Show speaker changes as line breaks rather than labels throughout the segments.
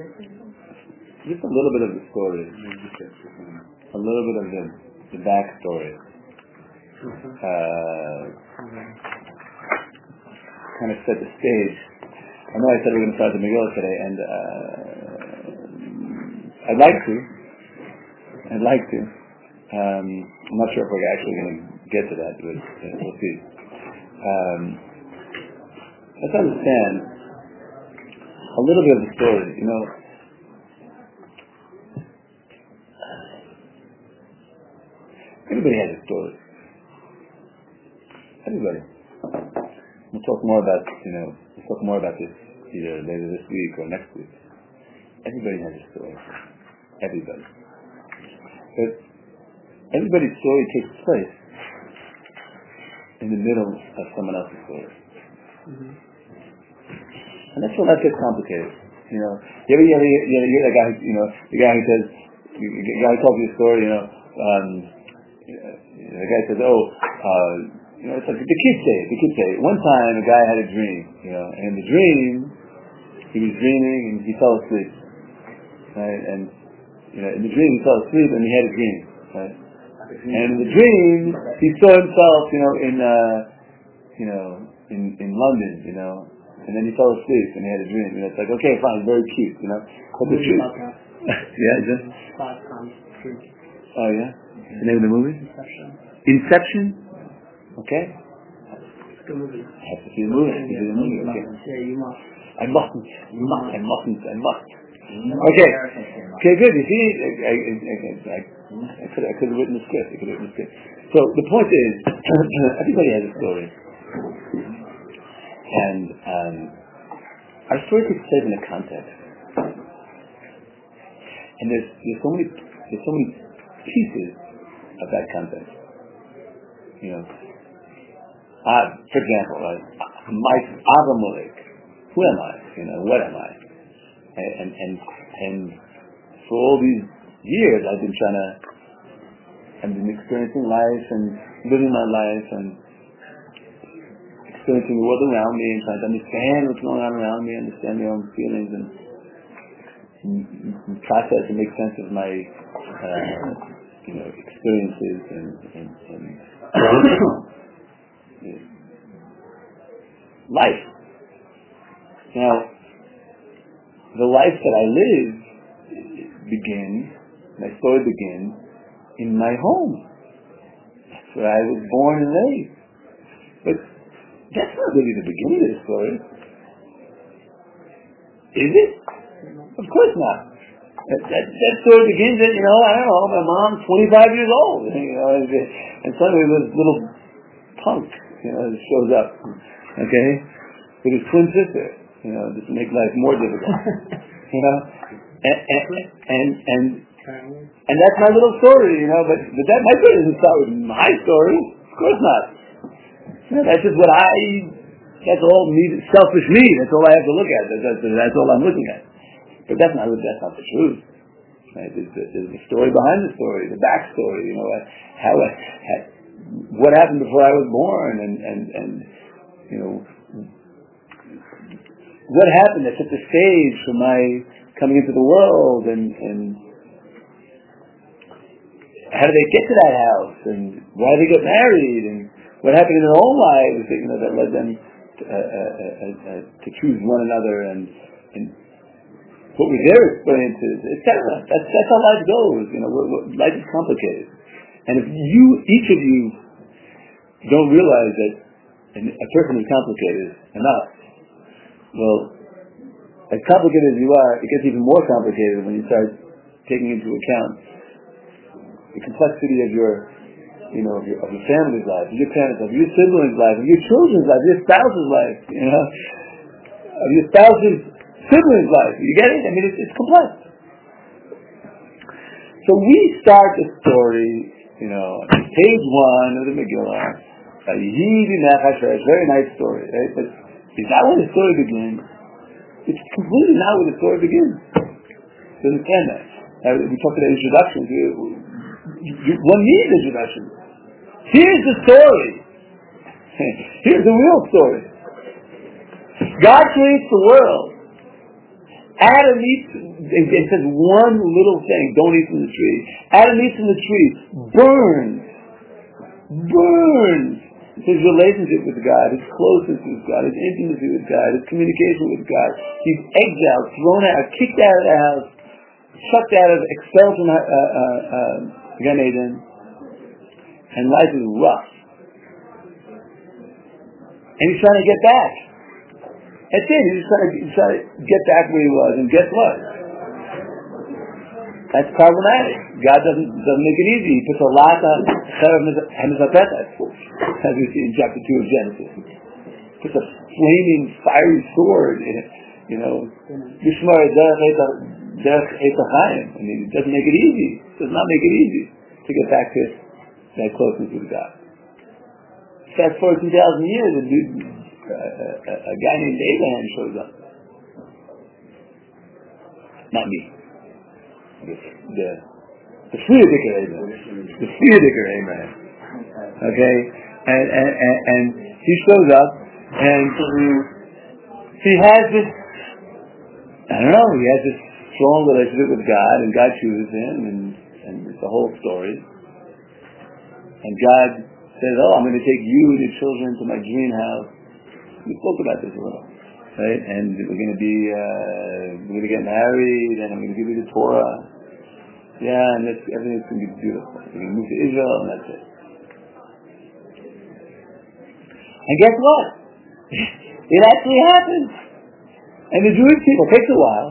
Just a little bit of the story. A little bit of the backstory. Kind of set the stage. I know I said we're going to start the Megillah today, and I'd like to. I'm not sure if we're actually going to get to that, but we'll see. Let's understand a little bit of the story. Everybody has a story. Everybody. We'll talk more about this either later this week or next week. Everybody has a story. Everybody. But everybody's story takes place in the middle of someone else's story. Mm-hmm. And that's when that gets complicated. You ever hear the guy, the guy who says, the guy who tells you a story, the guy says, it's like the kids say, one time a guy had a dream, and in the dream, he was dreaming and he fell asleep. Right? And, in the dream he fell asleep and he had a dream. Right? And in the dream, he saw himself, in London, and then he fell asleep and he had a dream. It's like, okay, fine, very cute, But the truth. Yeah, just. Oh, yeah? The name of the movie? Inception? Okay.
The movie.
I have to see the movie. Okay.
Yeah, you must.
I mustn't. Okay. Okay, good. You see, I could have written the script. So the point is, everybody has a story, and our story takes place in a context, and there's so many pieces of that context. For example, right? Avraham, who am I? What am I? And for all these years, I've been experiencing life and living my life and experiencing the world around me and trying to understand what's going on around me, understand my own feelings and process and make sense of my experiences and life. Now, the life that I live my story begins in my home. That's where I was born and raised. But that's not really the beginning of the story. Is it? Of course not. That story begins at, my mom's 25 years old, and suddenly this little punk, shows up, okay, with his twin sister, just to make life more difficult, and that's my little story, but that my story doesn't start with my story, of course not. That's just that's all me, selfish me, that's all I have to look at, that's all I'm looking at. But that's not the truth. Right? There's the story behind the story, the backstory. What happened before I was born, and what happened that set the stage for my coming into the world, and how did they get to that house, and why did they get married, and what happened in their own lives that led them to choose one another, and what were their experiences, etc. That's how life goes. Life is complicated, and if each of you don't realize that a person is complicated enough, well, as complicated as you are, it gets even more complicated when you start taking into account the complexity of your family's life, of your parents' life, of your siblings' life, of your children's life, of your spouse's life, of your spouse's siblings' life. You get it? I mean, it's complex. So we start the story, page 1 of the Megillah. Very nice story, right? But is that where the story begins? It's completely not where the story begins. So understand that. We talked about introductions. One needs introduction. Here's the story. Here's the real story. God creates the world. Adam eats, it says one little thing, don't eat from the tree. Adam eats from the tree, burns his relationship with God, his closeness with God, his intimacy with God, his communication with God. He's exiled, thrown out, kicked out of the house, chucked out of, expelled from Gan Eden, and life is rough. And he's trying to get back. That's it. He's trying to get back where he was, and guess what? That's problematic. God doesn't make it easy. He puts a lot on Hamizapetah, as we see in chapter 2 of Genesis. He puts a flaming, fiery sword in it. Yishmar Derech Eitachayim. I mean, it doesn't make it easy. It does not make it easy to get back to that closeness with God. Fast forward 2,000 years, a guy named Abraham shows up. Not me. The Frierdiker Abraham. Okay? And he shows up, and he has this, he has this strong relationship with God, and God chooses him, and it's a whole story. And God says, I'm going to take you and your children to my dream house. We spoke about this a little, right? And we're going to get married, and I'm going to give you the Torah. Yeah, and everything's going to be beautiful. We're going to move to Israel, and that's it. And guess what? It actually happens. And the Jewish people, it takes a while.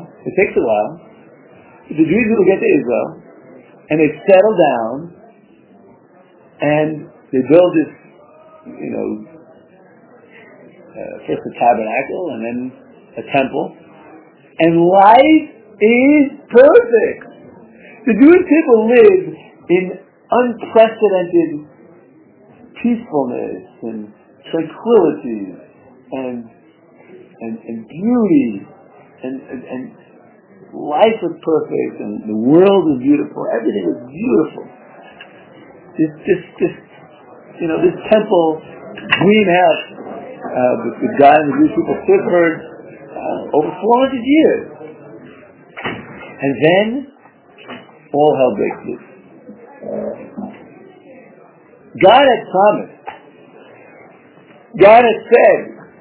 The Jewish people get to Israel, and they settle down, and they build this, first a tabernacle, and then a temple. And life is perfect. The Jewish people live in unprecedented peacefulness and tranquility and beauty, and life was perfect, and the world was beautiful. Everything was beautiful. This temple, greenhouse, with God and the Jewish people stood for over 400 years, and then all hell breaks loose. God had promised. God had said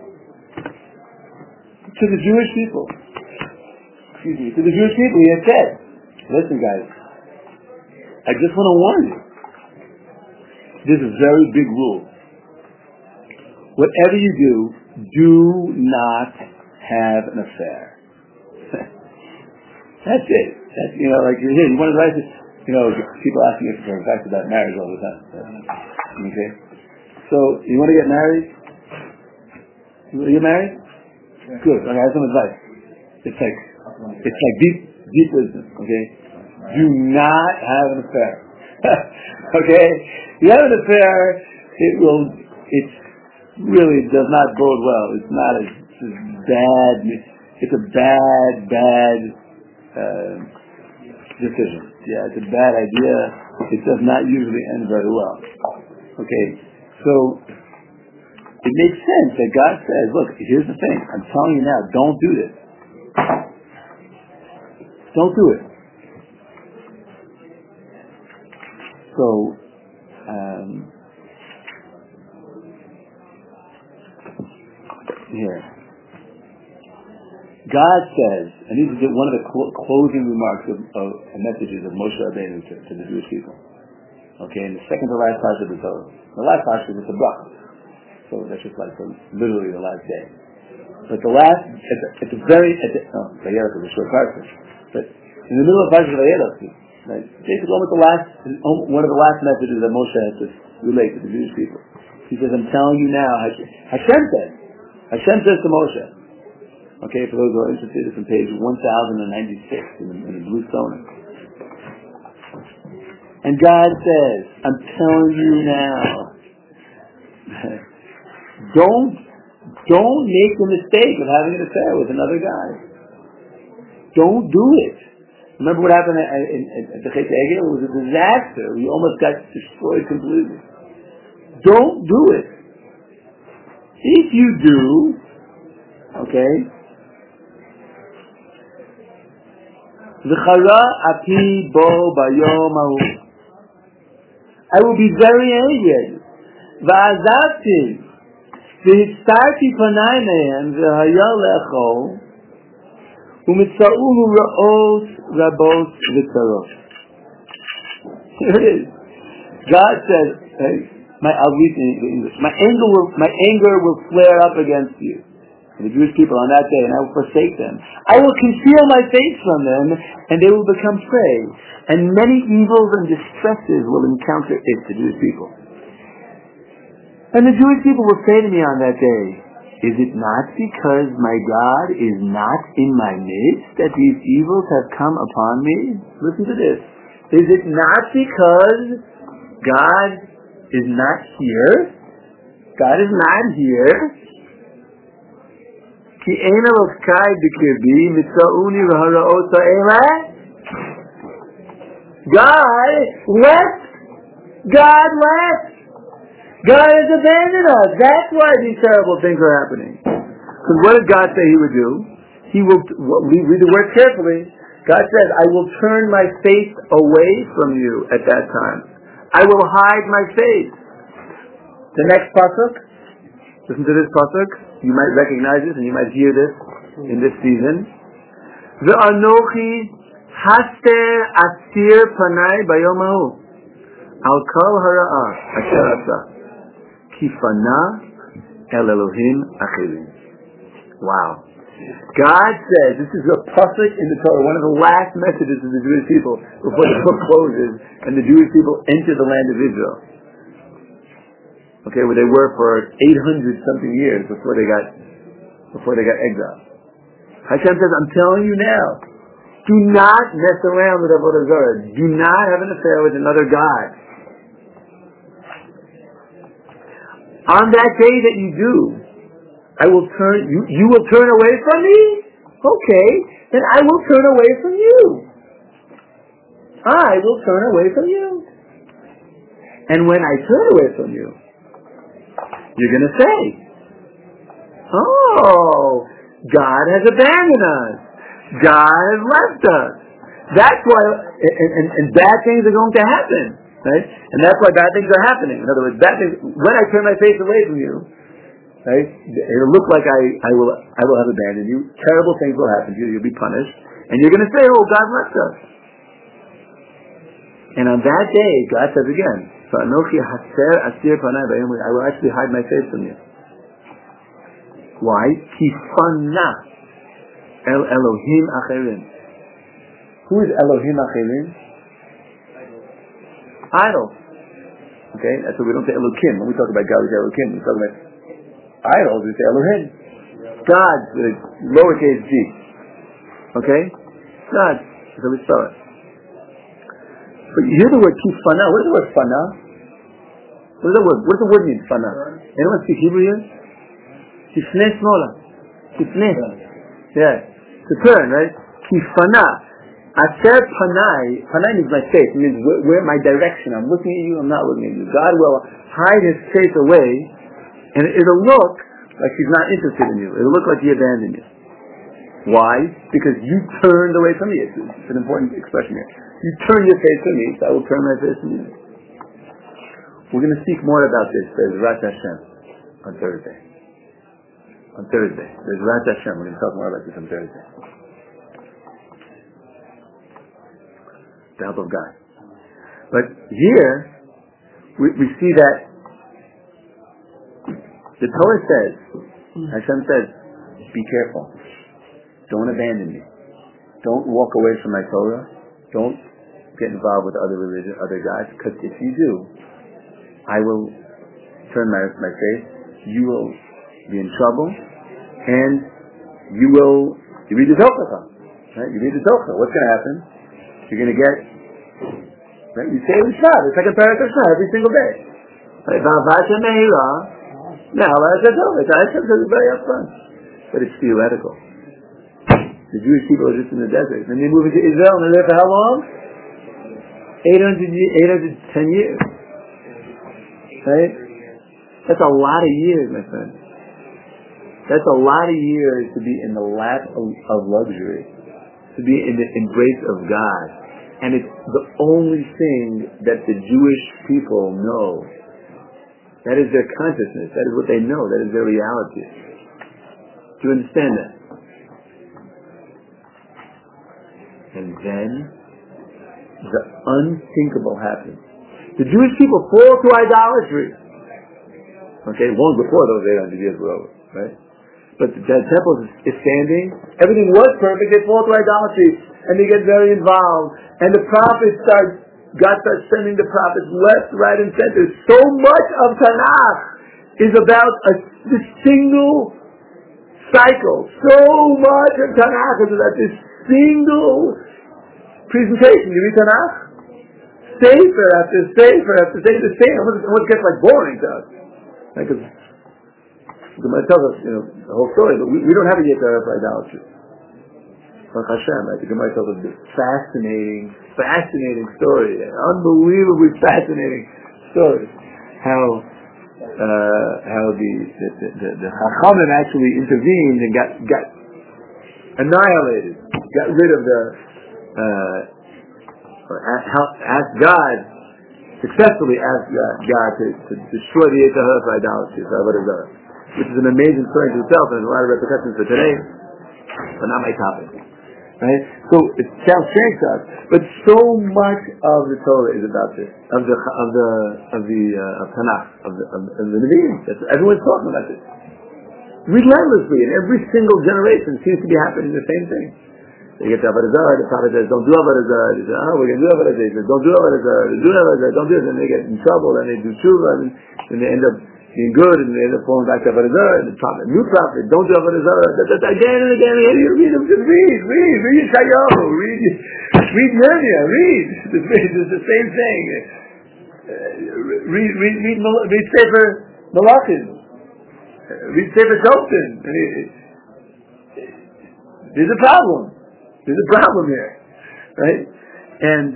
to the Jewish people, he had said, listen guys, I just want to warn you, there's a very big rule. Whatever you do not have an affair. That's it. That's, like you're here, you want to write this, people ask me for advice about marriage all the time. Okay? So, you want to get married? You want to get married? Yeah. Good. Okay, I have some advice. It's like deep wisdom, okay? Do not have an affair. Okay? You have an affair, it really does not bode well. It's not it's a bad decision. Yeah, it's a bad idea. It does not usually end very well. Okay, so it makes sense that God says, look, here's the thing. I'm telling you now, don't do this. Don't do it. So, here. God says, and these are one of the closing remarks of messages of Moshe Rabbeinu to the Jewish people. Okay, in the second to last parsha of the Torah. The last parsha is the bracha. So that's just like literally the last day. But the last, Vayelach is a short parsha. But in the middle of parsha Vayelach, right, basically one of the last messages that Moshe has to relate to the Jewish people. He says, I'm telling you now, Hashem says to Moshe, okay, for those who are interested, it's on page 1096 in the Blue Stone. And God says, I'm telling you now, don't make the mistake of having an affair with another guy. Don't do it. Remember what happened at the Chet Egel? It was a disaster. We almost got destroyed completely. Don't do it. If you do, okay, V'chara api bo bayom ahu. I will be very angry. V'azavti v'hitzarti panai mehem v'haya lecho u'mitza'uhu ra'os rabos v'tzarot. Here it is. God says, I'll read in English. My anger will flare up against you, the Jewish people, on that day, and I will forsake them. I will conceal my face from them, and they will become prey. And many evils and distresses will encounter it, the Jewish people. And the Jewish people will say to me on that day, is it not because my God is not in my midst that these evils have come upon me? Listen to this. Is it not because God is not here? God is not here. Ki ein Elokai b'kirbi mitza'uni v'hara'ot ha'ela. God left. God left. God has abandoned us. That's why these terrible things are happening. Because what did God say He would do? He will, read the word carefully. God says, I will turn my face away from you at that time. I will hide my face. The next pasuk, listen to this pasuk. You might recognize this and you might hear this in this season. Ve'anochi haster asir panai bayom hahu al kol hara'ah asher asa kifana el Elohim achirim. Wow. God says, this is a pasuk in the Torah, one of the last messages to the Jewish people before the book closes and the Jewish people enter the land of Israel. Okay, where they were for 800 something years before they got exiled. Hashem says, I'm telling you now, do not mess around with Avodah Zarah. Do not have an affair with another God. On that day that you do, I will turn, you will turn away from me? Okay, then I will turn away from you. I will turn away from you. And when I turn away from you, you're going to say, oh, God has abandoned us. God has left us. That's why, and bad things are going to happen, right? And that's why bad things are happening. In other words, bad things, when I turn my face away from you, right, it'll look like I will have abandoned you. Terrible things will happen to you. You'll be punished. And you're going to say, oh, God left us. And on that day, God says again, I will actually hide my face from you. Why? Kifana el Elohim acherim. Who is Elohim acherim? Idols. Okay, that's why we don't say Elohim. When we talk about God, we say Elohim. We talk about idols, we say Elohim. God, with a lowercase g. Okay? God. That's how we spell it. But you hear the word kifana. What is the word fana? What does the word mean, fana? Anyone speak Hebrew here? Kifne smola. Kifne. Yeah. To turn, right? Kifana. Asher panai. Panai means my face. It means where my direction. I'm looking at you, I'm not looking at you. God will hide His face away, and it'll look like He's not interested in you. It'll look like He abandoned you. Why? Because you turned away from me. It's an important expression here. You turn your face from me, so I will turn my face from you. We're going to speak more about this, Bezrat Hashem, on Thursday. On Thursday. Bezrat Hashem. We're going to talk more about this on Thursday. The help of God. But here, we see that the Torah says, Hashem says, be careful. Don't abandon me. Don't walk away from my Torah. Don't get involved with other religion, other gods, because if you do, I will turn my face, you will be in trouble, and you read the Zohar, right? You read the Zohar. What's going to happen? You're going to get, right? You say the Shah, the second parak of Shah, every single day. Right? Now, it's very upfront, but it's theoretical. The Jewish people are just in the desert. Then they move into Israel and they're there for how long? 810 years. Right? That's a lot of years, my friend. That's a lot of years to be in the lap of luxury. to be in the embrace of God. And it's the only thing that the Jewish people know. That is their consciousness. That is what they know. That is their reality. Do you understand that? And then the unthinkable happens. The Jewish people fall to idolatry. Okay, long before those 800 years were over, right? But the temple is standing. Everything was perfect. They fall to idolatry, and they get very involved. And the prophets God starts sending the prophets left, right, and center. So much of Tanakh is about this single cycle. So much of Tanakh is about this single presentation. You read Tanakh? Sefer after sefer after sefer, the same. It gets like boring to us. Because the Gemara tells us, the whole story, but we don't have a Yetzirah for idolatry. Baruch Hashem, right? The Gemara tells us this fascinating story, an unbelievably fascinating story. How the Chachamim actually intervened and got annihilated, got rid of successfully asked God to destroy the Yetzirah for idolatry, for Avodah Zarah, which is an amazing story in itself, and has a lot of repercussions for today, but not my topic. Right? So it sounds strange to us, but so much of the Torah is about this, of Tanakh, of the Nevi'im. Everyone's talking about this relentlessly, and every single generation seems to be happening the same thing. They get to Avodah Zarah, the prophet says, "Don't do Avodah Zarah." They say, "We're going to do Avodah Zarah." He says, "Don't do Avodah Zarah. Do Avodah Zarah. Don't do it." And they get in trouble, and they do tshuva, and they end up being good, and they end up falling back to Avodah Zarah. And the new prophet, don't do Avodah Zarah. Again and again, you read them. Just read Yeshayahu, read Yirmiyah, read. It's the same thing. Read Sefer Malachim. Read Sefer Shoftim. There's a problem. There's a problem here, right? And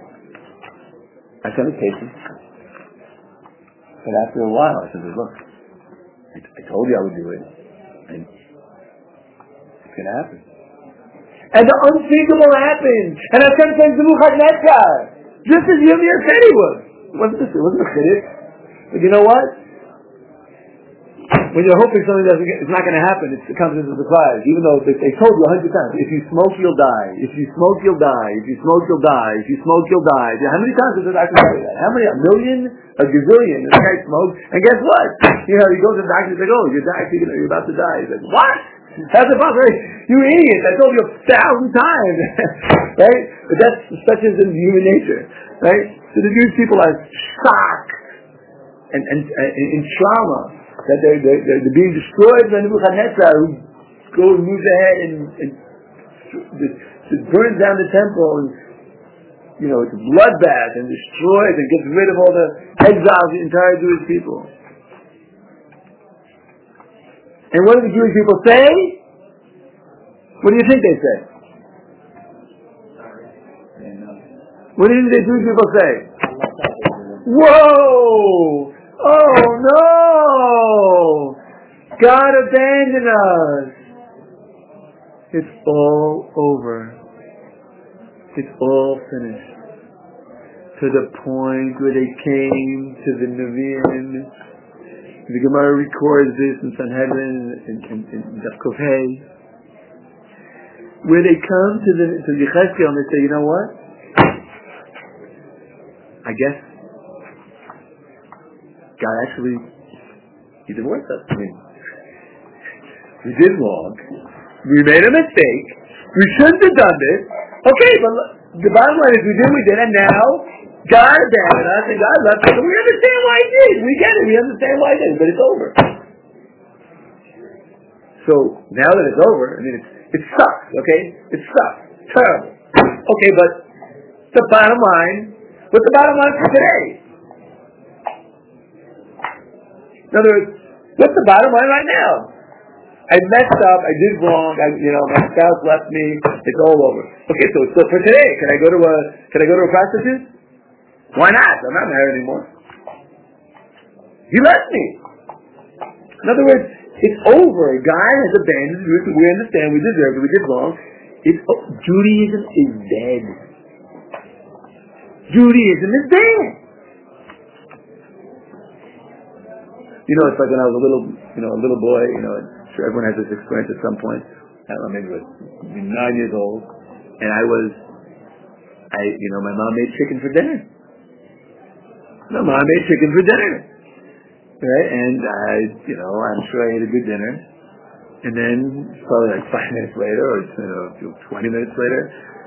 I said, "I'm patient." But after a while, I said, "Look, I told you I would do it, and it's going to happen." And the unthinkable happened. And Hashem sends Nebuchadnezzar, just as Yirmiyah said he would. It wasn't a chiddush. But you know what? When you're hoping something it's not going to happen, it comes as a surprise. Even though they told you 100 times, if you smoke, you'll die. If you smoke, you'll die. If you smoke, you'll die. If you smoke, you'll die. How many times does the doctor tell you that? How many? A million? A gazillion? This guy smokes. And guess what? He goes to the doctor and says, "Oh, you're about to die." He says, "What? How's it possible? You idiot! I told you 1,000 times." Right? But that's such as in human nature. Right? So the Jewish people are shocked and in trauma that they're being destroyed by Nebuchadnezzar, who moves ahead and burns down the temple, and it's a bloodbath, and destroys and gets rid of all the exiles, the entire Jewish people. And what do the Jewish people say? What do you think they say? What do you think the Jewish people say? Whoa! Oh no! God abandoned us. It's all over. It's all finished. To the point where they came to the Nevi'im. The Gemara records this in Sanhedrin, in Daf Kuf Hey, where they come to Yechezkel and they say, "You know what? I guess God actually, He divorced us. I mean, we did wrong. We made a mistake. We shouldn't have done this. Okay, but the bottom line is we did, and now God abandoned us, and God left us, and we understand why He did. We get it. We understand why He did, but it's over." So now that it's over, I mean, it sucks. Okay, it sucks. Terrible. Okay, but the bottom line. What's the bottom line for today? In other words, what's the bottom line right now? I messed up, I did wrong, my spouse left me, it's all over. Okay, so for today, can I go to a prostitute? Why not? I'm not married anymore. He left me. In other words, it's over. God has abandoned us, we understand, we deserved it, we did wrong. Judaism is dead. Judaism is dead. It's like when I was a little boy, I'm sure everyone has this experience at some point. I don't know, maybe I was 9 years old, and my mom made chicken for dinner. Right? And I'm sure I ate a good dinner. And then probably like 5 minutes later, or 20 minutes later,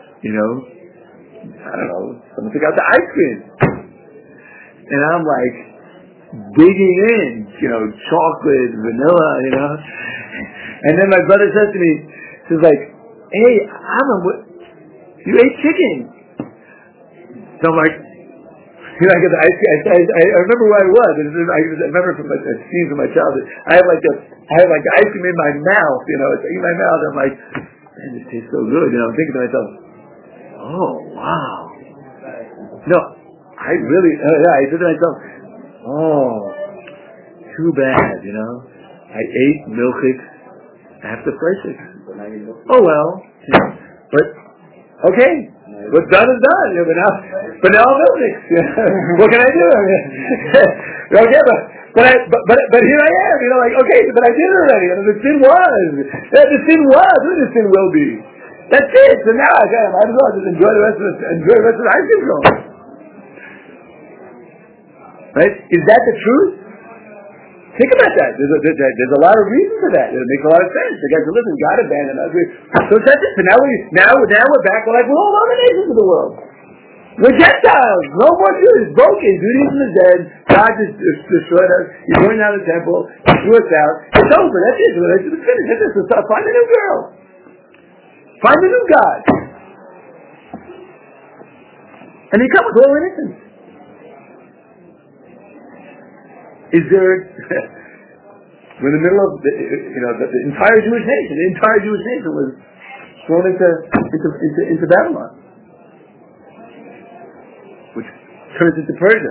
I don't know, someone took out the ice cream. And I'm like digging in, chocolate, vanilla, And then my brother says to me, he's like, "Hey, you ate chicken." So I'm like, I get the ice cream. I remember where I was. I remember from scenes from my childhood. I have like the ice cream in my mouth. It's in my mouth. I'm like, man, this tastes so good. I'm thinking to myself, oh wow. No, I said to myself, oh, too bad. I ate milkshakes after Frischig. Oh well, but okay. What's done is done. But now I'm milkshakes. What can I do? Okay, but here I am. Okay, but I did it already. The sin was. The sin was. Who the sin will be? That's it. So now I might as well just enjoy the rest of the ice cream cone. Right? Is that the truth? Think about that. There's a lot of reasons for that. It makes a lot of sense. The guys say, listen, God abandoned us. So that's it. So now we're back. We're like, we're all other nations of the world. We're Gentiles. No more Jews. It's broken. Judaism is dead. God just destroyed us. He burned down the temple. He threw us out. It's over. That's it. It's finished. That's it. So start. Find a new girl. Find a new God. And they come with all innocence. Is there? We're in the middle of the entire Jewish nation. The entire Jewish nation was thrown into Babylon, which turns into Persia.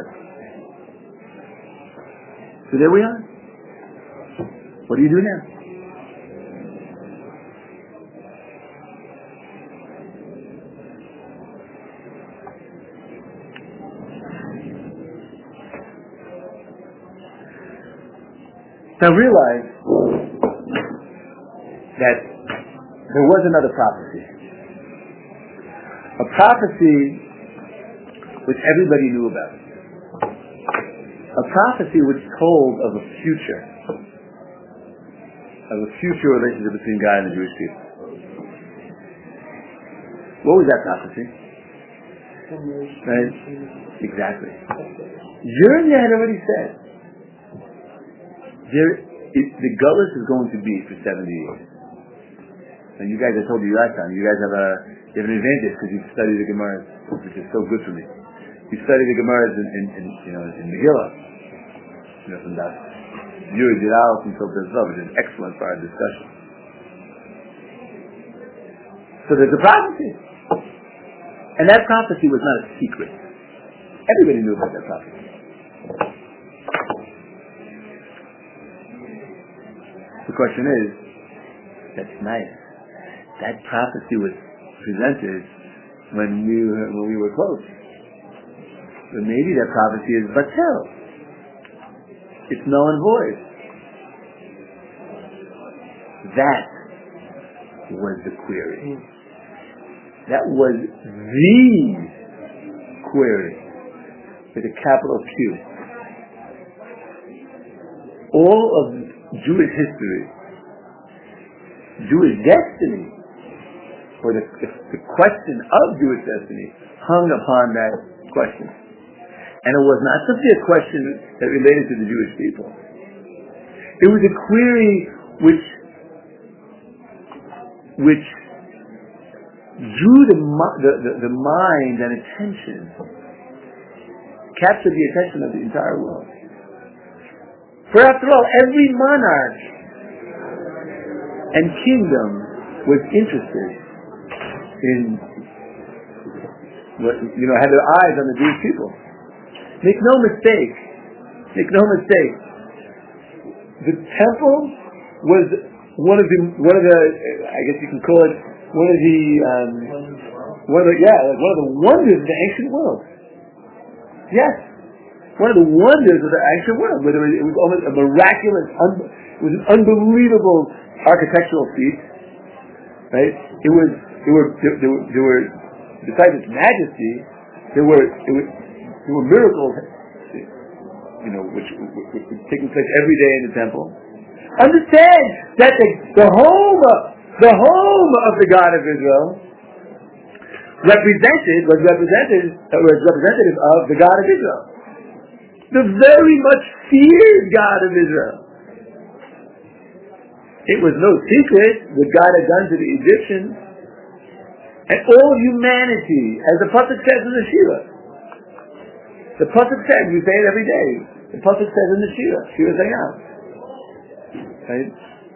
So there we are. What do you do now? Now realize that there was another prophecy. A prophecy which everybody knew about. A prophecy which told of a future relationship between God and the Jewish people. What was that prophecy? Right? Exactly. Jeremiah had already said, the gullus is going to be for 70 years. And you guys, I told you last time, you guys have an advantage because you've studied the Gemara, which is so good for me. You study the Gemaras in Megillah, from that Yud Aleph until Bezov, which is excellent for our discussion. So there's a prophecy, and that prophecy was not a secret. Everybody knew about that prophecy. The question is, that's nice. That prophecy was presented when we were close. But maybe that prophecy is batel. It's null and void. That was the query. That was the query with a capital Q. All of Jewish history, Jewish destiny, or the question of Jewish destiny hung upon that question. And it was not simply a question that related to the Jewish people. It was a query which drew the mind and attention, captured the attention of the entire world. For after all, every monarch and kingdom was interested in had their eyes on the Jewish people. Make no mistake. The temple was one of the I guess you can call it one of the wonders of the ancient world. Yes, one of the wonders of the ancient world. Where it was almost a miraculous, it was an unbelievable architectural feat. Right? There were besides its majesty, there were miracles, which were taking place every day in the temple. Understand that the home of the God of Israel was representative of the God of Israel, the very much feared God of Israel. It was no secret what God had done to the Egyptians and all humanity, as the Pasuk says in the Shira. The Pasuk says, we say it every day. The Pasuk says in the Shira Zayam. Right?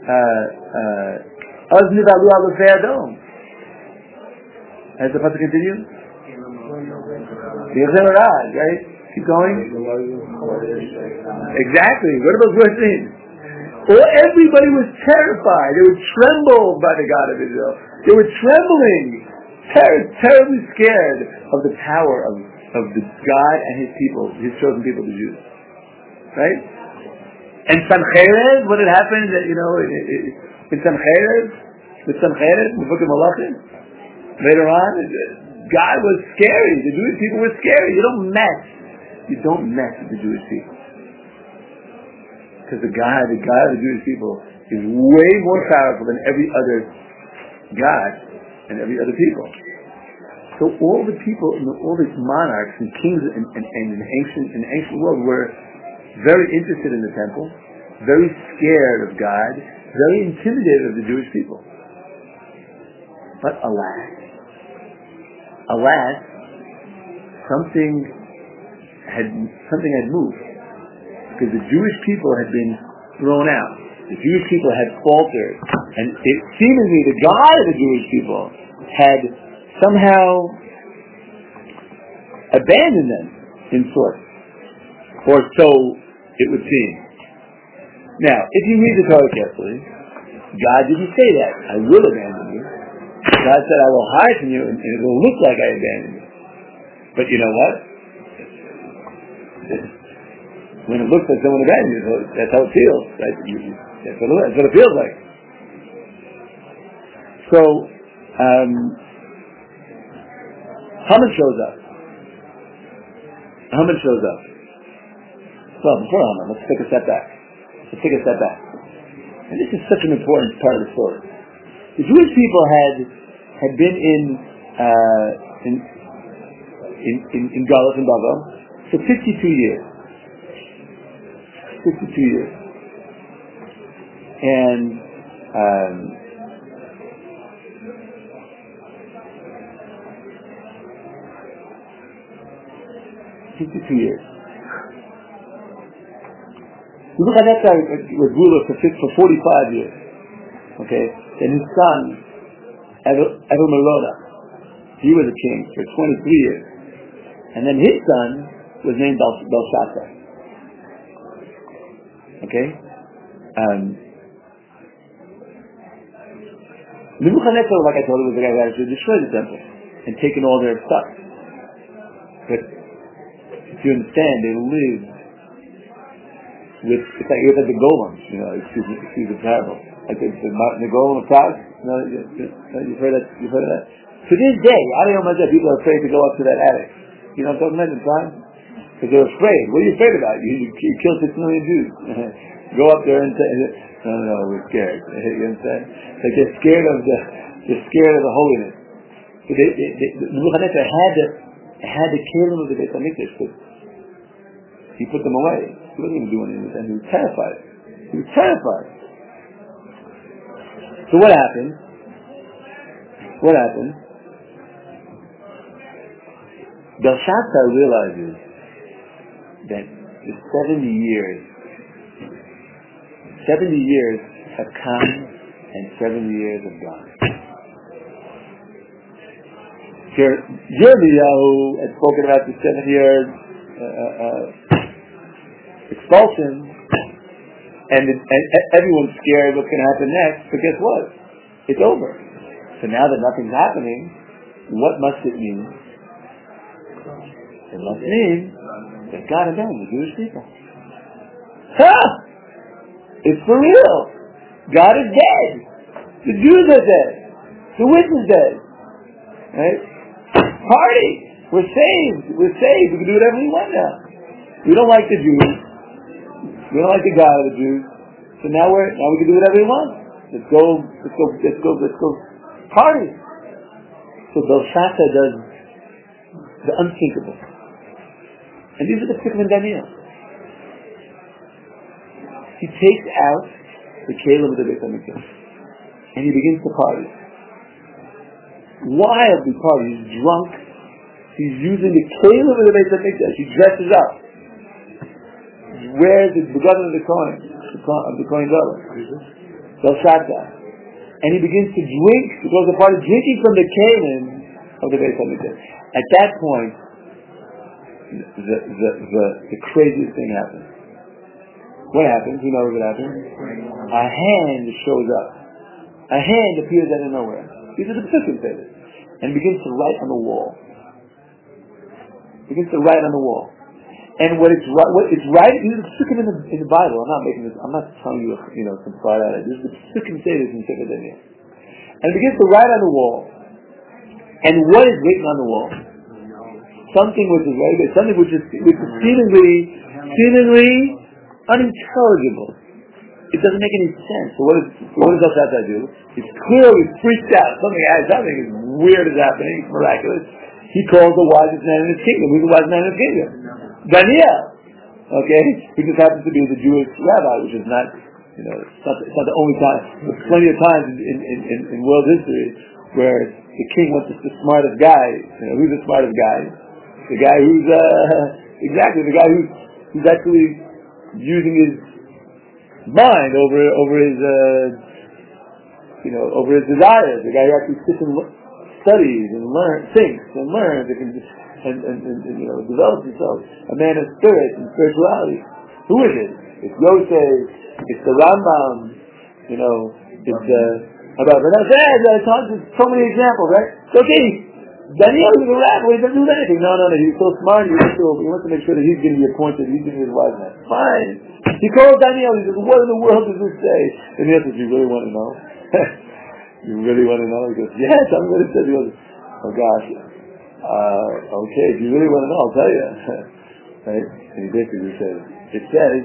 Az nivalu alufei Adom. As the Pasuk continues. Right? Keep going. Exactly. What about verse 8? Everybody was terrified. They were trembled by the God of Israel. They were trembling, terribly scared of the power of the God and His people, His chosen people, the Jews. Right? And Sancheres, what had happened? In Sancheres, in the book of Malachim, later on, God was scary. The Jewish people were scary. You don't mess with the Jewish people. Because the God of the Jewish people is way more powerful than every other God and every other people. So all the people, all these monarchs and kings in the ancient world were very interested in the temple, very scared of God, very intimidated of the Jewish people. But alas, something had moved. Because the Jewish people had been thrown out. The Jewish people had faltered. And it seemingly the God of the Jewish people had somehow abandoned them, in sorts. Or so it would seem. Now, if you read the Torah carefully, God didn't say that. I will abandon you. God said, I will hide from you, and it will look like I abandoned you. But you know what? When it looks like someone abandoned you, that's how it feels. Right? That's what it feels like. So, Haman shows up. Well, before Haman, let's take a step back. And this is such an important part of the story. The Jewish people had been in Galus and Bavel for 52 years. 52 years. And 52 years. Nebuchadnezzar was ruler for 45 years. Okay? Then his son, Evil-Merodach, he was a king for 23 years. And then his son was named Belshazzar. Okay? Nebuchadnezzar, like I told you, was the guy who had to destroy the temple and taken all their stuff. But if you understand, they lived with, it's like the golems, excuse the parable. Like the golem of Prague. You've heard of that? To this day, I don't know much that people are afraid to go up to that attic. You know what I'm talking about in time? Because they're afraid. What are you afraid about? You killed 6 million Jews. Go up there and say, no, we're scared. You understand? Like they're scared of the holiness. So Nebuchadnezzar had the kingdom of the Beit HaMikdash, but he put them away. He wasn't even doing anything with them. He was terrified. So what happened? Belshazzar realizes that the 70 years have come and 70 years have gone. Yirmiyahu had spoken about the 7 years expulsion, and everyone's scared what's going to happen next, but guess what? It's over. So now that nothing's happening, what must it mean? It must mean that God abandoned the Jewish people. It's for real. God is dead. The Jews are dead. The witch is dead. Right? Party. We're saved. We're saved. We can do whatever we want now. We don't like the Jews. We don't like the God of the Jews. So now we can do whatever we want. Let's go party. So Belshazzar does the unthinkable. And these are the Psukim in Daniel. He takes out the kelim of the Beit HaMikdash and he begins to party. Wildly party. He's drunk. He's using the kelim of the Beit HaMikdash. He dresses up. He wears the begotten of the Kohen Gadol, Belshazzar. And he begins to drink, because the party drinking from the kelim of the Beit HaMikdash. At that point, the craziest thing happens. What happens? Who knows what happens? A hand shows up. A hand appears out of nowhere. These are the Psukim say this. And begins to write on the wall. And what it's writing, these are the Psukim in the Bible. I'm not making this, I'm not telling you, some part out of it. This is the Psukim say this in Sefer Daniel. And it begins to write on the wall. And what is written on the wall? Something which is very good. Something which is seemingly unintelligible. It doesn't make any sense. So what does Belshazzar do? He's clearly freaked out. Something is weird is happening. It's miraculous. He calls the wisest man in his kingdom. Who's the wisest man in his kingdom? Daniel. Okay? Who just happens to be the Jewish rabbi, which is not, it's not the only time. There's plenty of times in world history where the king wants the smartest guy. Who's the smartest guy? The guy who's who's actually using his mind over his desires. The guy who actually sits and studies and thinks and learns and develops himself. A man of spirit and spirituality. Who is it? It's Yosef. It's the Rambam. It's about there's so many examples, right? It's okay. Daniel is a rabbi, he doesn't do anything. No, he's so smart, he wants to make sure that he's going to be appointed, he's going to be the wise man. Fine. He calls Daniel, he says, what in the world does this say? And he says, you really want to know? You really want to know? He goes, yes, I'm going to tell you. Oh gosh. Okay, if you really want to know, I'll tell you. Right? And he basically says, it says,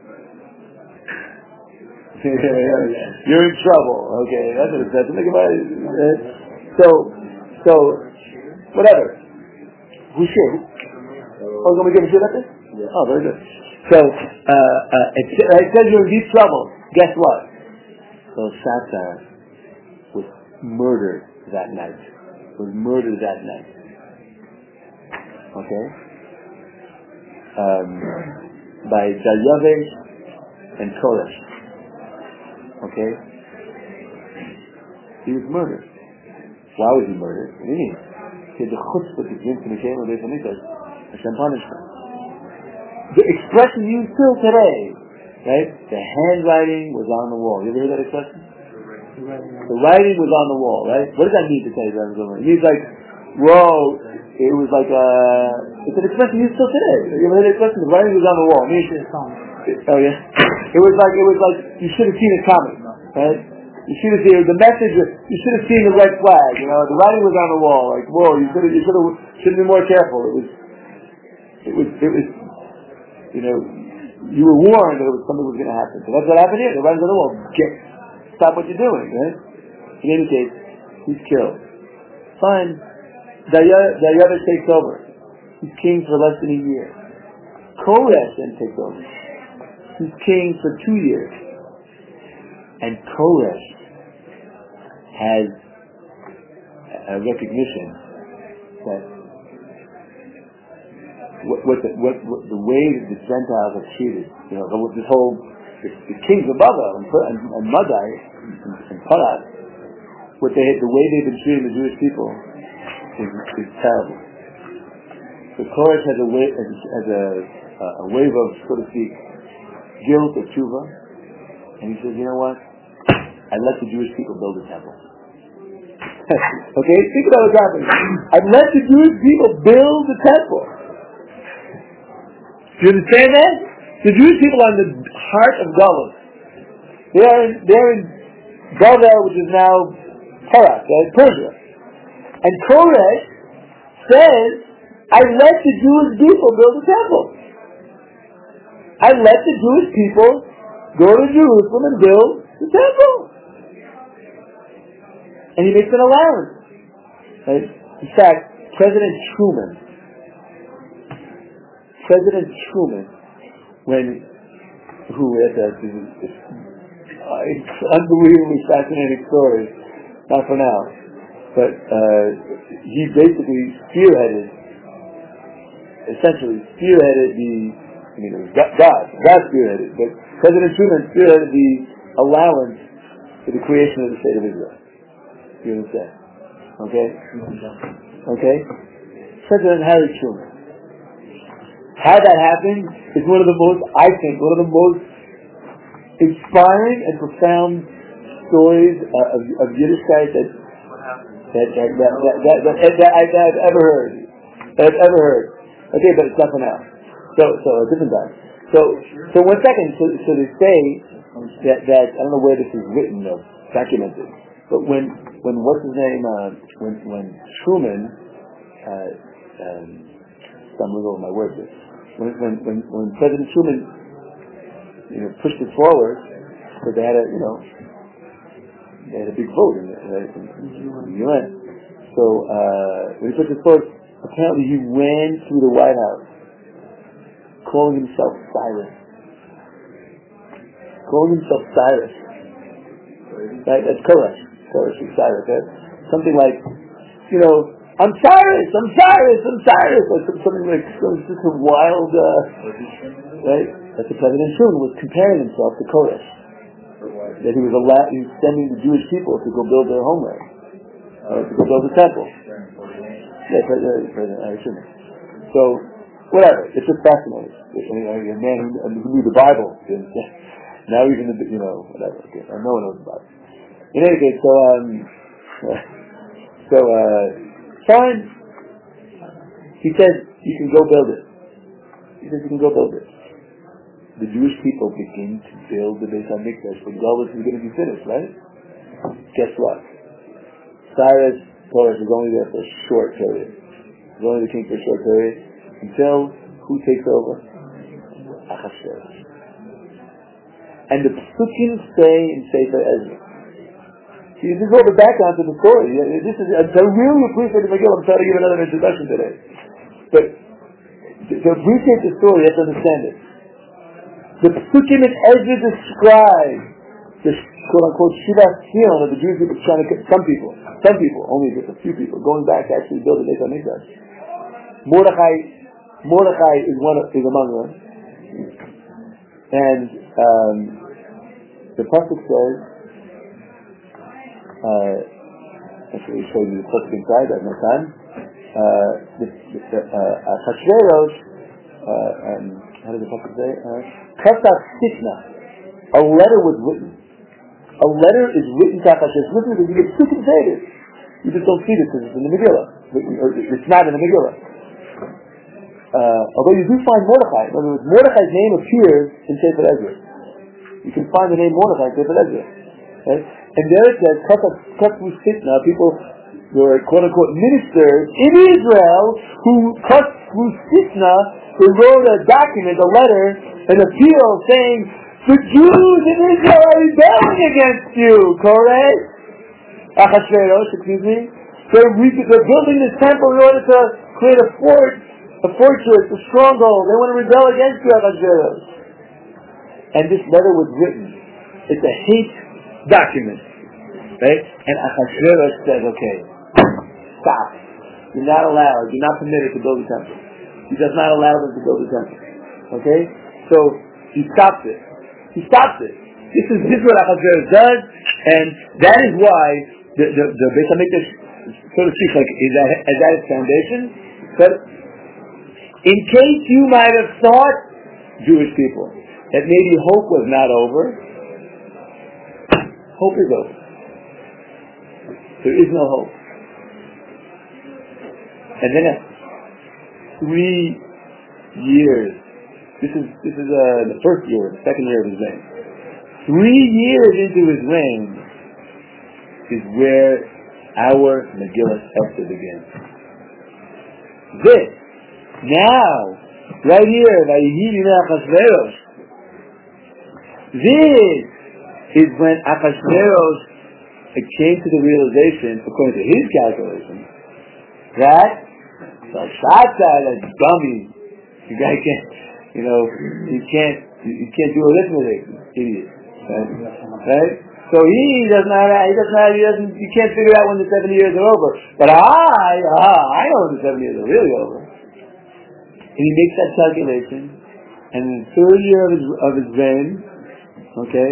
you're in trouble. Okay, that's what it says. Think about it. So, whatever. Who's here? Oh, going to give a shit at this? Yeah. Oh, very good. So, it says you're in deep trouble. Guess what? Belshazzar was murdered that night. Okay? By Daryavesh and Koresh. Okay? He was murdered. Why was he murdered? What do you mean? He had the chutzpah to drink from the Kelim of the Beit HaMikdash. Hashem punished him. The expression used still today, right? The handwriting was on the wall. You ever hear that expression? The writing was on the wall, right? What does that mean to say? It means like, whoa, it was like it's an expression used still today. You ever heard that expression? The writing was on the wall. Oh yeah? It was like you should have seen it coming, right? You should have seen the message. You should have seen the red flag. The writing was on the wall. Like, whoa! You should have been more careful. It was. You were warned that something was going to happen. So that's what happened here. The writing's on the wall. Stop what you're doing, right? In any case, he's killed. Fine. Daryavesh takes over. He's king for less than a year. Koresh then takes over. He's king for 2 years. And Koresh has a recognition that the way that the Gentiles are treated, this whole the kings above them and Madai and Parat, the way they've been treating the Jewish people is terrible. So Koresh has a wave of, so to speak, guilt or tshuva, and he says, you know what? I'd let the Jewish people build a temple. Okay, think about what's happening. I've let the Jewish people build the temple. Do you understand that? The Jewish people are in the heart of Galus. They're in Bavel, which is now Parak, right? Persia. And Koresh says, I let the Jewish people build the temple. I let the Jewish people go to Jerusalem and build the temple. And he makes an allowance. Right? In fact, President Truman, who had it's unbelievably fascinating story, not for now, but he basically essentially spearheaded it was God spearheaded, but President Truman spearheaded the allowance for the creation of the state of Israel. You understand? Okay? Okay? President Harry Truman. How that happened is one of the most inspiring and profound stories of Yiddishkeit that I've ever heard. Okay, but it's not for now. So a different time. So 1 second. So they say that I don't know where this is written or documented, but when what's his name? When Truman, stumbling over my words. When President Truman, pushed it forward, but they had a big vote in the UN. So when he pushed it forward, apparently he ran through the White House, calling himself Cyrus. Right? That's Koresh. Koresh is Cyrus. Right? Something like, I'm Cyrus. Or something like just a wild, right? That's the President Truman was comparing himself to Koresh. That he was sending the Jewish people to go build their homeland, to go build the temple. Yeah, President Truman. So, whatever. It's just fascinating. A man who knew the Bible. Now even whatever. Okay. No one knows the Bible. In any case, fine. He said you can go build it. The Jewish people begin to build the Beis HaMikdash. The Galus is going to be finished, right? Guess what? Cyrus Koresh is only there for a short period. He's only the king for a short period until who takes over? Achashverosh. And the Psukim say in Sefer Ezra. See, this is all the background to the story. I really appreciate the Megillah. I'm trying to give another introduction today. But to appreciate the story, you have to understand it. The Psukim in Ezra describe the quote-unquote Shiva Sion of the Jewish people trying to get some people, only just a few people, going back to actually build the Beis HaMikdash. Mordechai is among them. And the Pasuk says, actually I'll show you the Pasuk inside, I have no time. Achashverosh, how does the Pasuk say? Kasach Sitna. A letter was written. A letter is written to Achashverosh. Listen to this, you get Psukim say this. You just don't see this because it's in the Megillah. It's not in the Megillah. Although you do find Mordechai. In other words, Mordechai's name appears in Sefer Ezra. You can find the name Mordechai in Sefer Ezra. Right? And there it says, Kasach Sitna, people who are quote-unquote ministers in Israel who Kasach Sitna, they wrote a document, a letter, an appeal saying, the Jews in Israel are rebelling against you, correct? Achashverosh, excuse me. They're building this temple in order to create a fortress, a stronghold. They want to rebel against you, Achashverosh. And this letter was written. It's a hate document. Right? And Achashverosh says, okay, stop. You're not allowed, you're not permitted to build a temple. He does not allow them to build a temple. Okay? So, he stops it. This is what Achashverosh does, and that is why the Beis HaMikdash, so to speak, is at its foundation. But in case you might have thought, Jewish people, that maybe hope was not over, hope is over. There is no hope. And then 3 years. This is the first year, the second year of his reign. 3 years into his reign is where our Megillah Esther begins. This, now, right here, Vayihi Bimei Achashverosh, this is when Achashverosh came to the realization, according to his calculation, that Shata, that dummy, the guy can't, you can't do arithmetic, idiot, right? So he can't figure out when the 70 years are over. But I know when the 70 years are really over. And he makes that calculation, and in the third year of his reign, okay,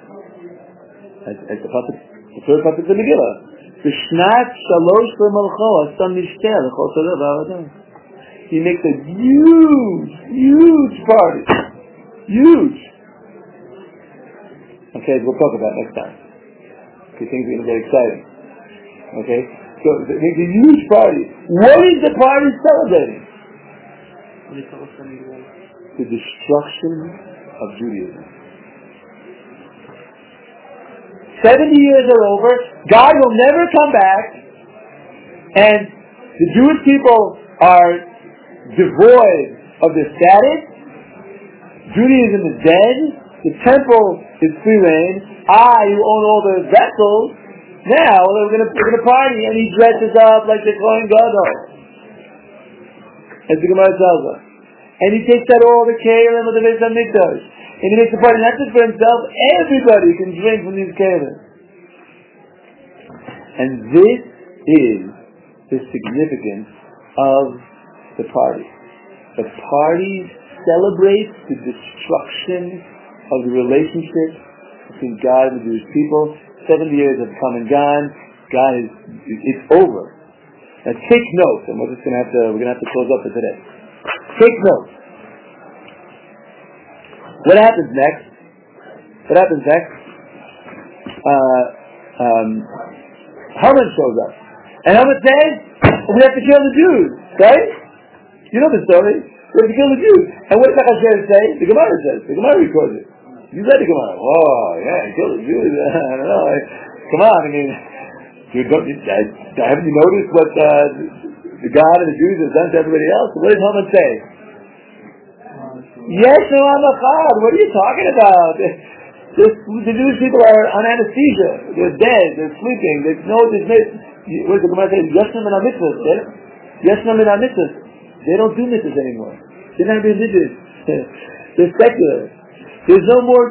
as the third puppet of the Megillah, the Shnat Shalosh L'Malcho Asam Nishter L'Chol Torah V'Avodah. He makes a huge party. Huge. Okay, we'll talk about it next time. Okay, things are going to get exciting. Okay? So, it makes a huge party. What is the party celebrating? The destruction of Judaism. 70 years are over. God will never come back. And the Jewish people are devoid of their status. Judaism is dead. The temple is free reign. You own all the vessels. Now we're going to party, and he dresses up like the Kohen Gadol, as the Gemara tells us. And he takes out all the kelim of the Beis Hamikdash, and he makes a party not just for himself. Everybody can drink from these kelim. And this is the significance of the party. The party celebrates the destruction of the relationship between God and the Jewish people. 70 years have come and gone. It's over. Now take notes, and we're gonna have to close up for today. Take notes. What happens next? Haman shows up, and Haman says, "We have to kill the Jews." Right? You know the story. We have to kill the Jews. And what does Achashverosh say? The Gemara says. The Gemara records it. You read the Gemara. Oh, yeah, kill the Jews. I don't know. Come on, I mean, haven't you noticed what the God and the Jews have done to everybody else? What does Haman say? Yes, no, I'm a God. What are you talking about? The Jewish people are on anesthesia. They're dead. They're sleeping. What does the Gemara say? Yeshnam min ha-mitzvahs. Yeshnam min ha-mitzvahs. They don't do mitzvahs anymore. They're not religious. They're secular. There's no more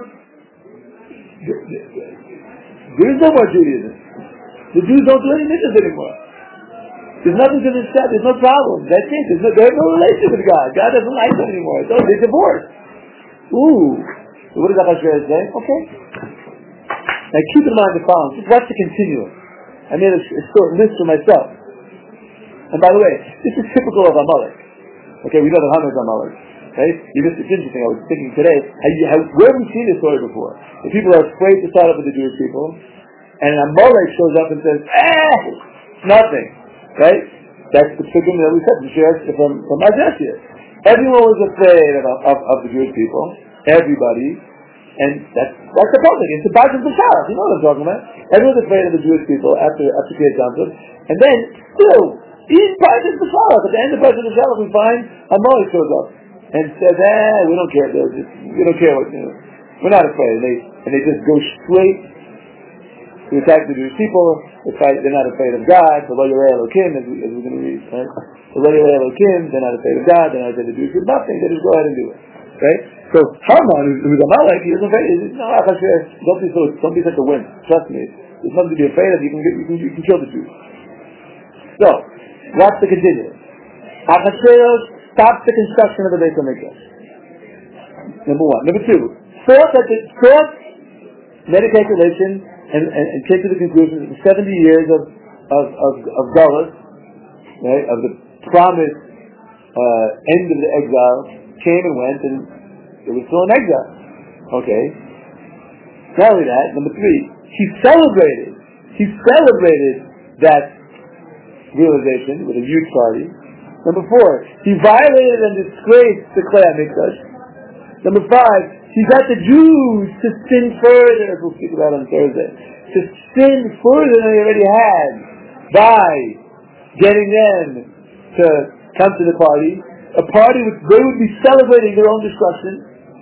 Judaism. The Jews don't do any mitzvahs anymore. There's nothing to this stuff. There's no problem. That's it. They have no relationship with God. God doesn't like them anymore. They're divorced. Ooh. What does Achashverosh say? Okay. Now keep in mind the following. Just watch the continuum. I made a short list for myself. And by the way, this is typical of Amalek. Okay, we know that Haman is Amalek. Right? It's interesting. I was thinking today, where have we seen this story before? The people are afraid to start up with the Jewish people, and Amalek shows up and says, nothing. Right? That's the figure that we said from Isaiah. Everyone was afraid of the Jewish people. Everybody. And that's the problem. It's the Bajim B'Sharach. You know what I'm talking about. Everyone's afraid of the Jewish people after Kriyat Yamsuf. And then, still, in Bajim B'Sharach, at the end of Bajim B'Sharach, we find Amalek shows up and says, we don't care. We don't care what, we're not afraid. And they just go straight to attack the Jewish people. They're not afraid of God. So, Lo Yireh Elokim, as we're going to read, right? So, Lo Yireh Elokim, they're not afraid of God. They're not afraid of the Jewish people. Nothing. They just go ahead and do it. Right? So, Haman, who's Amalek, he isn't afraid. He says, no, don't be such a wimp. Trust me. There's nothing to be afraid of. You can kill the Jews. So, what's the continuum? Achashverosh stops the construction of the Beis Hamikdash. Number one. Number two, thought, made a calculation, and came to the conclusion that the 70 years of Galus, right, of the promised end of the exile, came and went, and it was still in exile. Okay. Not only that, number three, he celebrated that realization with a huge party. Number 4, he violated and disgraced the Klei HaMikdash. Number 5, he got the Jews to sin further, as we'll speak about on Thursday, to sin further than they already had by getting them to come to the party, a party which they would be celebrating their own destruction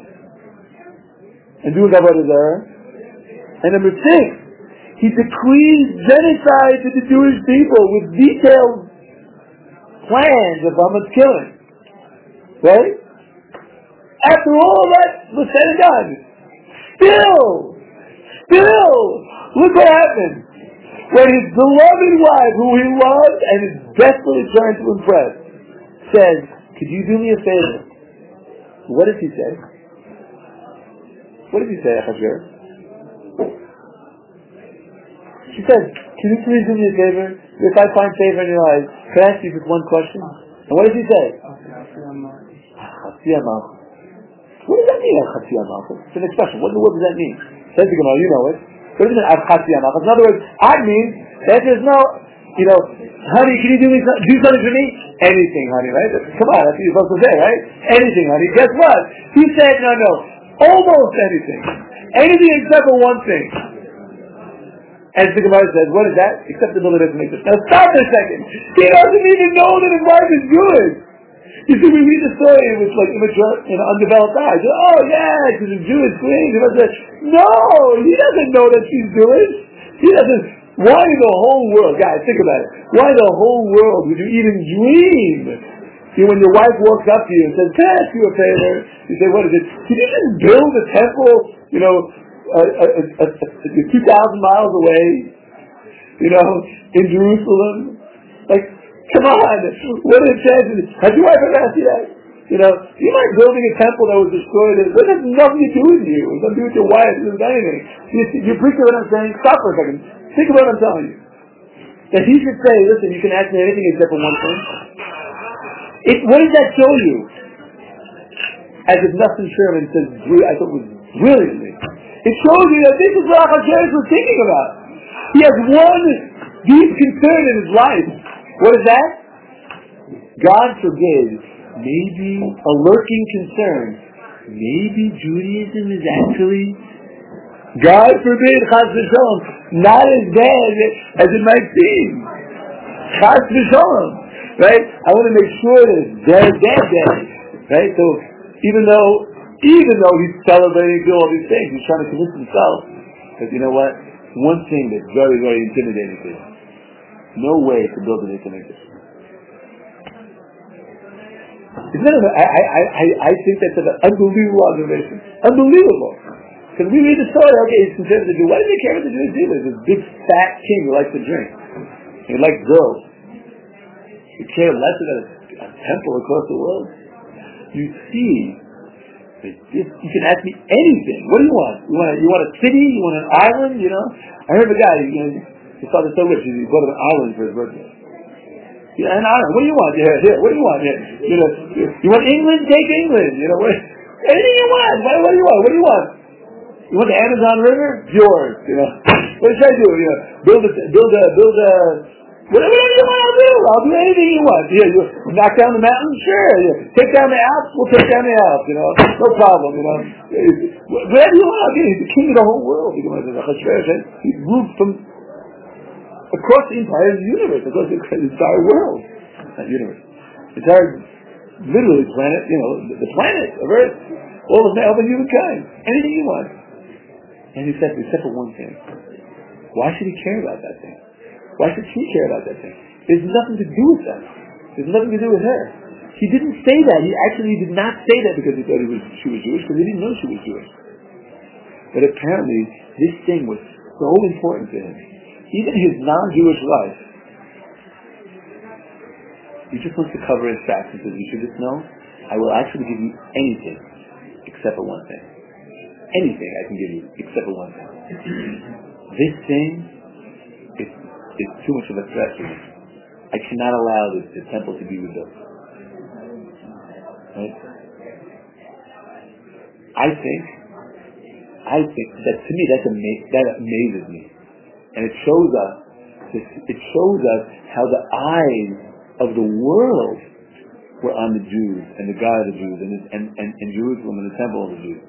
and doing Avodah Zarah. And number 6, he decreed genocide to the Jewish people with detailed plans of Haman's killing. Right? After all that was said and done, still, look what happened. When his beloved wife, who he loved and is desperately trying to impress, says, could you do me a favor? What does he say? What does he say, Achashverosh? She says, can you please do me a favor? If I find favor in your eyes, can I ask you just one question? And what does he say? What does that mean, Chatzi Amalchus? It's an expression. What in the world does that mean? Says the Gemara, you know it. What does it mean, Chatzi Amalchus? In other words, Ad means that there's no, honey, can you do something for me? Anything, honey, right? Come on, that's what you're supposed to say, right? Anything, honey. Guess what? He said, no, almost anything. Anything except for one thing. As the Gemara says, what is that? Except the military information. Now stop a second. He doesn't even know that his wife is Jewish. You see, we read the story with like immature, undeveloped eyes. Oh yeah, she's a Jewish queen. No, he doesn't know that she's Jewish. He doesn't. Why in the whole world, guys, think about it. Why in the whole world would you even dream? See, when your wife walks up to you and says, can I ask you a favor? You say, what is it? Did you just build a temple, 2,000 miles away, in Jerusalem? Like, come on, what are the chances? Has your wife ever asked you that? You might building a temple that was destroyed. It has nothing to do with you. It has nothing to do with your wife. It doesn't do anything. You appreciate what I'm saying? Stop for a second. Think about what I'm telling you. That he should say, listen, you can ask me anything except for one thing. What does that show you? As if Nathan Sherman says, I thought it was brilliantly. It shows you that this is what Achashverosh was thinking about. He has one deep concern in his life. What is that? God forbid, maybe a lurking concern. Maybe Judaism is actually, God forbid, Chas v'sholom, not as bad as it might seem. Chas v'sholom, right? I want to make sure that it's dead, right? So even though he's celebrating doing all these things, he's trying to convince himself that you know what? One thing that's very, very intimidating to him. No way to build an Mikdash. I think that's an unbelievable observation. Unbelievable. Because we read the story, okay, he's considered a Jew. Why does he care what the Jews do? There's this big fat king who likes to drink. He likes girls. He cares less about a temple across the world. You see, you can ask me anything. What do you want? You want a city? You want an island? I heard a guy, his father's so rich, he bought an island for his birthday. Yeah, an island. What do you want? Here. What do you want? You want England? Take England. Anything you want. What do you want? What do you want? You want the Amazon River? Yours. What should I do? Build a. Whatever you want, I'll do. I'll do anything you want. You knock down the mountain? Sure. Take down the Alps? We'll take down the Alps. No problem. Whatever you want, I'll do. He's the king of the whole world. He ruled from across the entire universe, across the entire world. Not universe. Literally planet, the planet of Earth, all of humankind. Anything you want. And he said, except for one thing. Why should he care about that thing? Why should she care about that thing? There's nothing to do with that. There's nothing to do with her. He didn't say that. He actually did not say that because he thought she was Jewish, because he didn't know she was Jewish. But apparently, this thing was so important to him. Even his non-Jewish wife, he just wants to cover his tracks and says, you should just know, I will actually give you anything except for one thing. Anything I can give you except for one thing. This thing is too much of a threat to me. I cannot allow the temple to be rebuilt. Right? I think that to me that amazes me. And it shows us It shows us how the eyes of the world were on the Jews and the God of the Jews and Jerusalem and the temple of the Jews.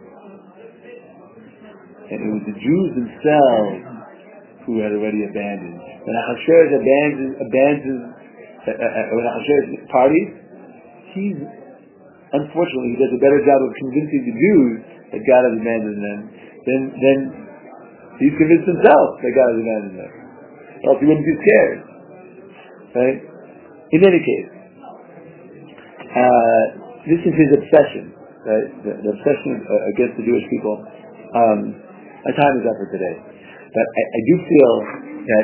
And it was the Jews themselves who had already abandoned. When Ahasuerus when Ahasuerus parties, unfortunately, he does a better job of convincing the Jews that God has abandoned them than he's convinced himself that God has abandoned them. Else he wouldn't be scared. Right? In any case, this is his obsession, right? The obsession against the Jewish people. My time is up for today. But I do feel that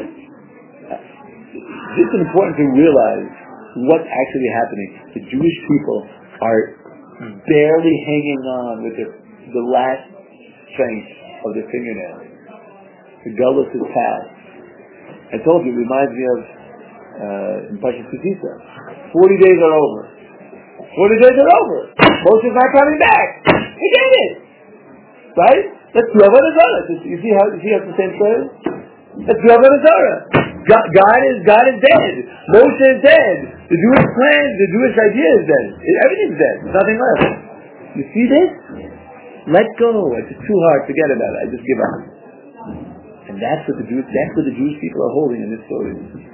it's important to realize what's actually happening. The Jewish people are barely hanging on with the last strength of their fingernails. The Gullus is past. I told you, it reminds me of in Parshas Kisisa. 40 days are over. 40 days are over. Moshe's not coming back. We did it. Right? That's Avodah Zarah. You see how it's the same story? That's Avodah Zarah. God is dead. Moshe is dead. The Jewish plan, the Jewish idea is dead. Everything's dead. There's nothing left. You see this? Let go. It's just too hard. Forget about it. I just give up. And that's what the Jewish people are holding in this story.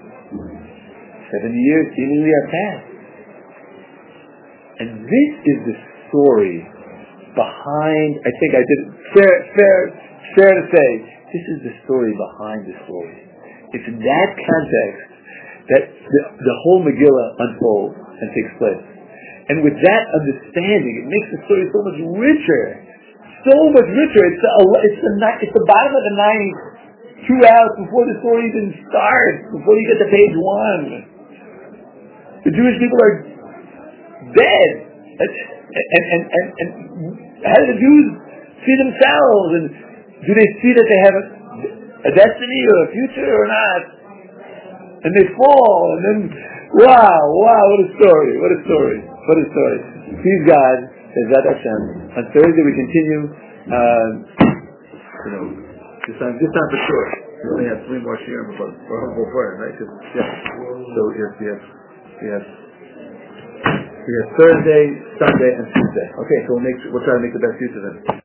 70 years seemingly are past. And this is the story behind, I think I did fair to say, this is the story behind the story. It's in that context that the whole Megillah unfolds and takes place. And with that understanding, it makes the story so much richer. So much richer. It's the bottom of the ninth, 2 hours before the story even starts, before you get to page 1. The Jewish people are dead. And how do the Jews see themselves? And do they see that they have a destiny or a future or not? And they fall, and then, wow, what a story. Please God, Bezrat Hashem. On Thursday we continue, this time for sure. We only have 3 more shiurim before it, right? So we have Thursday, Sunday, and Tuesday. Okay, so we'll try to make the best use of it.